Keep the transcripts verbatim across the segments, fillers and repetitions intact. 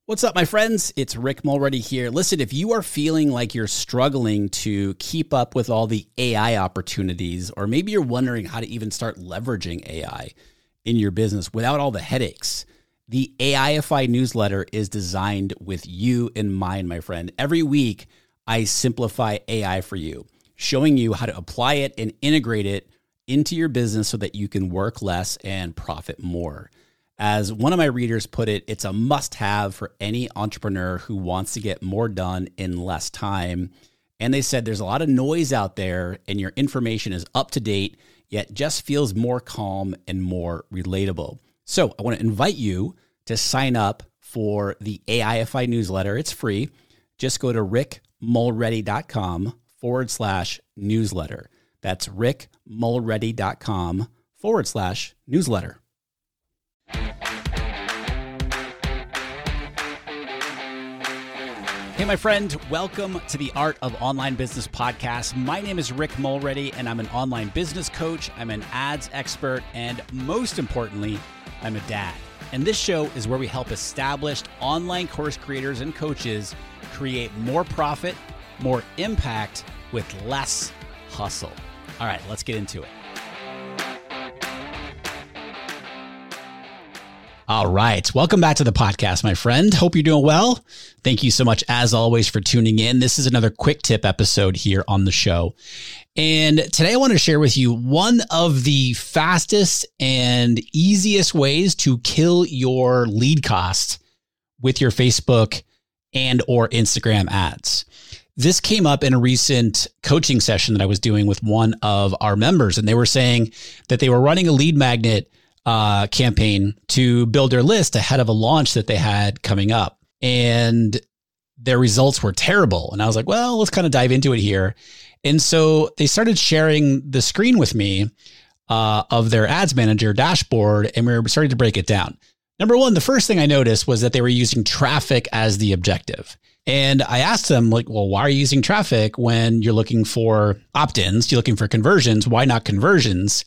What's up, my friends? It's Rick Mulready here. Listen, if you are feeling like you're struggling to keep up with all the A I opportunities, or maybe you're wondering how to even start leveraging A I in your business without all the headaches, the A I F I newsletter is designed with you in mind, my friend. Every week, I simplify A I for you, showing you how to apply it and integrate it into your business so that you can work less and profit more. As one of my readers put it, it's a must-have for any entrepreneur who wants to get more done in less time. And they said there's a lot of noise out there and your information is up to date, yet just feels more calm and more relatable. So I want to invite you to sign up for the A I F I newsletter. It's free. Just go to rickmulready.com forward slash newsletter. That's rickmulready.com forward slash newsletter. Hey, my friend, welcome to the Art of Online Business podcast. My name is Rick Mulready, and I'm an online business coach. I'm an ads expert, and most importantly, I'm a dad. And this show is where we help established online course creators and coaches create more profit, more impact with less hustle. All right, let's get into it. All right. Welcome back to the podcast, my friend. Hope you're doing well. Thank you so much, as always, for tuning in. This is another quick tip episode here on the show. And today I want to share with you one of the fastest and easiest ways to kill your lead cost with your Facebook and or Instagram ads. This came up in a recent coaching session that I was doing with one of our members, and they were saying that they were running a lead magnet Uh, campaign to build their list ahead of a launch that they had coming up. And their results were terrible. And I was like, well, let's kind of dive into it here. And so they started sharing the screen with me uh, of their ads manager dashboard, and we were starting to break it down. Number one, the first thing I noticed was that they were using traffic as the objective. And I asked them, like, well, why are you using traffic when you're looking for opt-ins? You're looking for conversions. Why not conversions?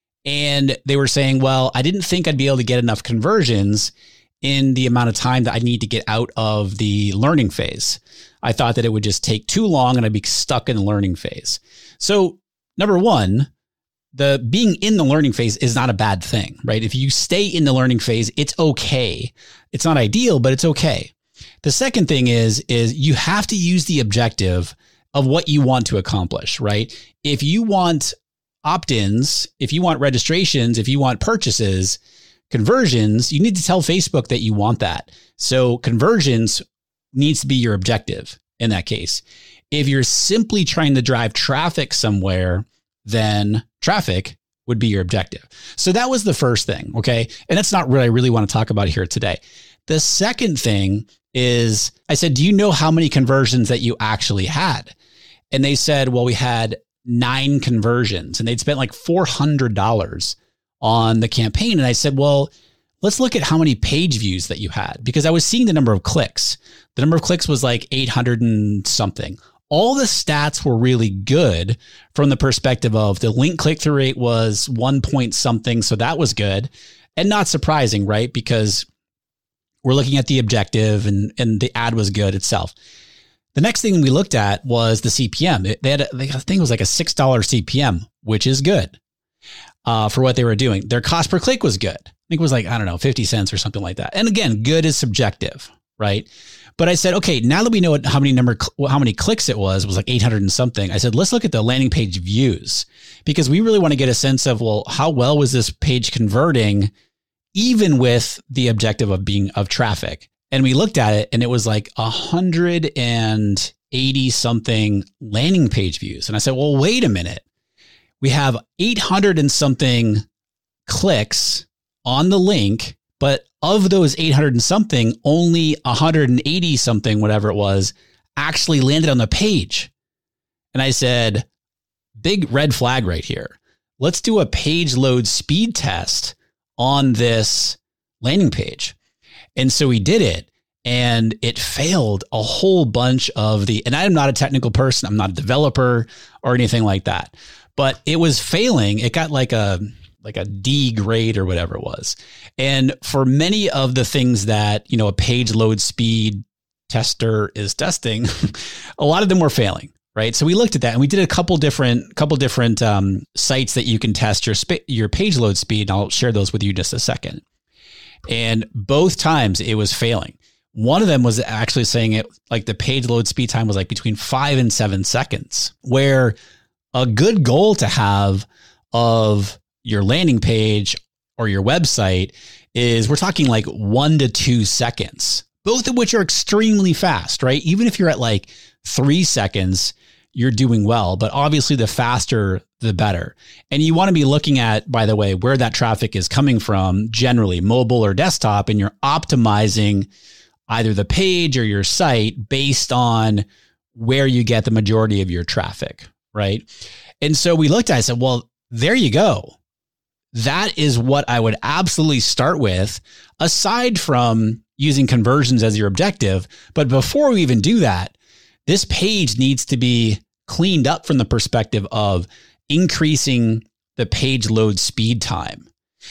And they were saying, well, I didn't think I'd be able to get enough conversions in the amount of time that I need to get out of the learning phase. I thought that it would just take too long and I'd be stuck in the learning phase. So number one, the being in the learning phase is not a bad thing, right? If you stay in the learning phase, it's okay. It's not ideal, but it's okay. The second thing is, is you have to use the objective of what you want to accomplish, right? If you want opt-ins, if you want registrations, if you want purchases, conversions, you need to tell Facebook that you want that. So conversions needs to be your objective in that case. If you're simply trying to drive traffic somewhere, then traffic would be your objective. So that was the first thing, okay? And that's not what I really want to talk about here today. The second thing is, I said, do you know how many conversions that you actually had? And they said, well, we had nine conversions, and they'd spent like four hundred dollars on the campaign. And I said, well, let's look at how many page views that you had, because I was seeing the number of clicks. The number of clicks was like eight hundred and something. All the stats were really good from the perspective of the link click-through rate was one point something. So that was good and not surprising, right? Because we're looking at the objective and, and the ad was good itself. The next thing we looked at was the C P M. They had, a, I think it was like a six dollars C P M, which is good uh, for what they were doing. Their cost per click was good. I think it was like, I don't know, fifty cents or something like that. And again, good is subjective, right? But I said, okay, now that we know what, how many number, how many clicks it was, it was like eight hundred and something. I said, let's look at the landing page views, because we really want to get a sense of, well, how well was this page converting, even with the objective of being of traffic? And we looked at it, and it was like one hundred eighty something landing page views. And I said, well, wait a minute. We have eight hundred and something clicks on the link, but of those eight hundred and something, only one hundred eighty something, whatever it was, actually landed on the page. And I said, big red flag right here. Let's do a page load speed test on this landing page. And so we did it, and it failed a whole bunch of the, and I'm not a technical person. I'm not a developer or anything like that, but it was failing. It got like a like a D grade or whatever it was. And for many of the things that, you know, a page load speed tester is testing, a lot of them were failing, right? So we looked at that and we did a couple different, couple different um, sites that you can test your sp- your page load speed. And I'll share those with you in just a second. And both times it was failing. One of them was actually saying it like the page load speed time was like between five and seven seconds, where a good goal to have of your landing page or your website is we're talking like one to two seconds, both of which are extremely fast, right? Even if you're at like three seconds, you're doing well, but obviously the faster, the better. And you want to be looking at, by the way, where that traffic is coming from, generally mobile or desktop, and you're optimizing either the page or your site based on where you get the majority of your traffic, right? And so we looked at it and said, well, there you go. That is what I would absolutely start with, aside from using conversions as your objective. But before we even do that, this page needs to be cleaned up from the perspective of increasing the page load speed time.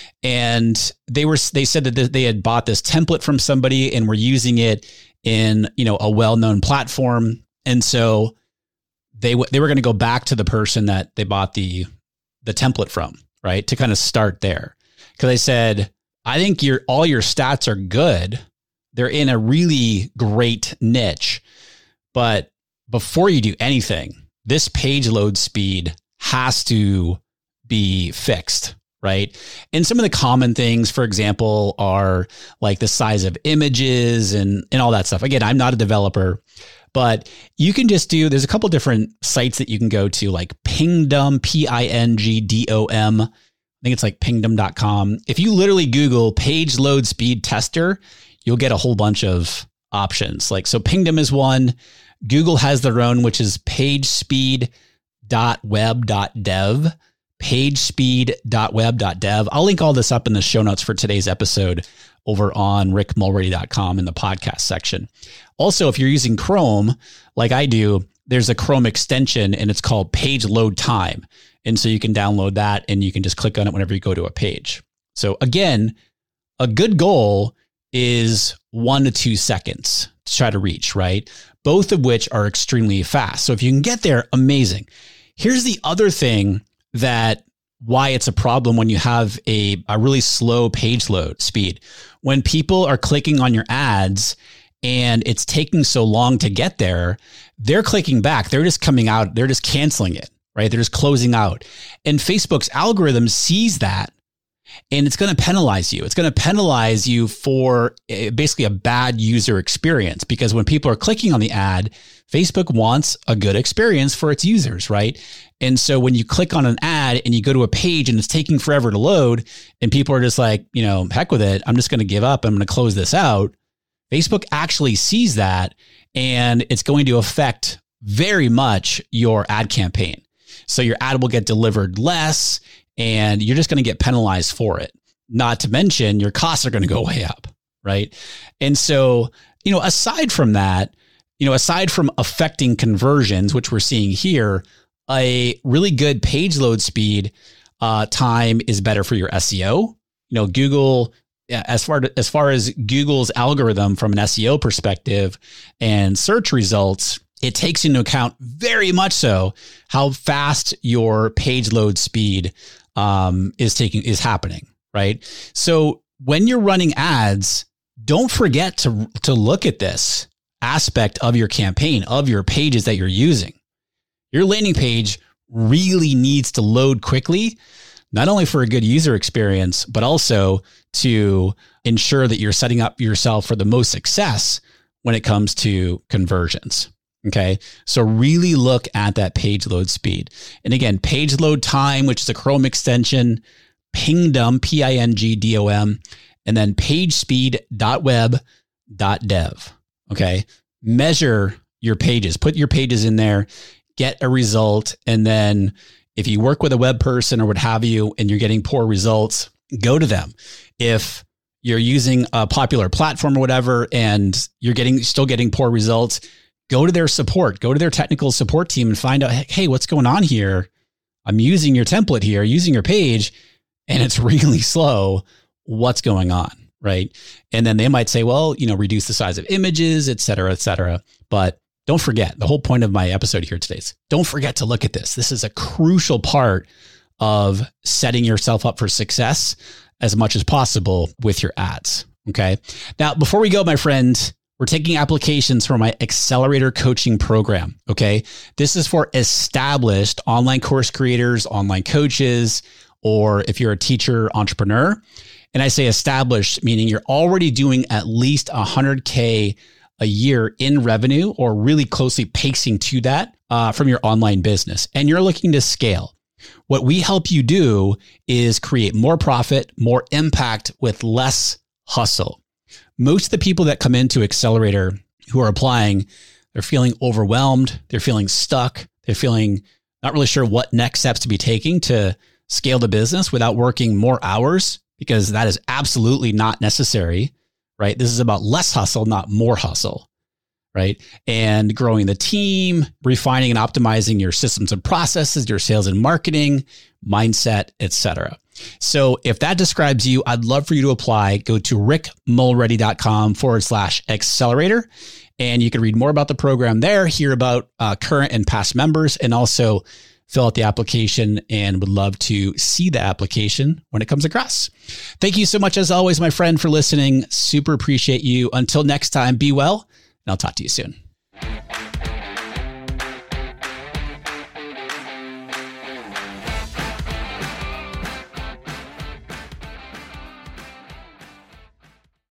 And they were, they said that they had bought this template from somebody and were using it in, you know, a well-known platform. And so they, they were going to go back to the person that they bought the, the template from, right? To kind of start there. Cause I said, I think your, all your stats are good. They're in a really great niche, but before you do anything, this page load speed has to be fixed. Right. And some of the common things, for example, are like the size of images and, and all that stuff. Again, I'm not a developer, but you can just do, there's a couple different sites that you can go to, like Pingdom, P I N G D O M. I think it's like pingdom dot com. If you literally Google page load speed tester, you'll get a whole bunch of options. Like, so Pingdom is one. Google has their own, which is pagespeed dot web dot dev. pagespeed dot web dot dev. I'll link all this up in the show notes for today's episode over on rick mulready dot com in the podcast section. Also, if you're using Chrome, like I do, there's a Chrome extension and it's called Page Load Time. And so you can download that and you can just click on it whenever you go to a page. So again, a good goal is one to two seconds to try to reach, right? Both of which are extremely fast. So if you can get there, amazing. Here's the other thing that why it's a problem when you have a, a really slow page load speed. When people are clicking on your ads and it's taking so long to get there, they're clicking back. They're just coming out. They're just canceling it, right? They're just closing out. And Facebook's algorithm sees that and it's going to penalize you. It's going to penalize you for basically a bad user experience, because when people are clicking on the ad, Facebook wants a good experience for its users, right? And so when you click on an ad and you go to a page and it's taking forever to load and people are just like, you know, heck with it, I'm just going to give up. I'm going to close this out. Facebook actually sees that and it's going to affect very much your ad campaign. So your ad will get delivered less and you're just going to get penalized for it. Not to mention your costs are going to go way up, right? And so, you know, aside from that, you know, aside from affecting conversions, which we're seeing here, a really good page load speed uh, time is better for your S E O. You know, Google, as far as far as Google's algorithm from an S E O perspective and search results, it takes into account very much so how fast your page load speed um, is taking is happening, right? So when you're running ads, don't forget to to look at this aspect of your campaign, of your pages that you're using. Your landing page really needs to load quickly, not only for a good user experience, but also to ensure that you're setting up yourself for the most success when it comes to conversions. Okay. So really look at that page load speed. And again, page load time, which is a Chrome extension, Pingdom, P I N G D O M, and then pagespeed dot web dot dev. Okay. Measure your pages, put your pages in there, get a result. And then if you work with a web person or what have you, and you're getting poor results, go to them. If you're using a popular platform or whatever, and you're getting, still getting poor results, go to their support, go to their technical support team and find out, hey, what's going on here? I'm using your template here, using your page, and it's really slow, what's going on, right? And then they might say, well, you know, reduce the size of images, et cetera, et cetera. But don't forget, the whole point of my episode here today is don't forget to look at this. This is a crucial part of setting yourself up for success as much as possible with your ads. Okay. Now, before we go, my friend, we're taking applications for my accelerator coaching program. Okay. This is for established online course creators, online coaches, or if you're a teacher, entrepreneur. And I say established, meaning you're already doing at least one hundred K a year in revenue or really closely pacing to that uh, from your online business. And you're looking to scale. What we help you do is create more profit, more impact with less hustle. Most of the people that come into Accelerator who are applying, they're feeling overwhelmed. They're feeling stuck. They're feeling not really sure what next steps to be taking to scale the business without working more hours, because that is absolutely not necessary, right? This is about less hustle, not more hustle, right? And growing the team, refining and optimizing your systems and processes, your sales and marketing, mindset, et cetera. So if that describes you, I'd love for you to apply. Go to rickmulready.com forward slash accelerator. And you can read more about the program there, hear about uh, current and past members, and also fill out the application, and would love to see the application when it comes across. Thank you so much, as always, my friend, for listening. Super appreciate you. Until next time, be well, and I'll talk to you soon.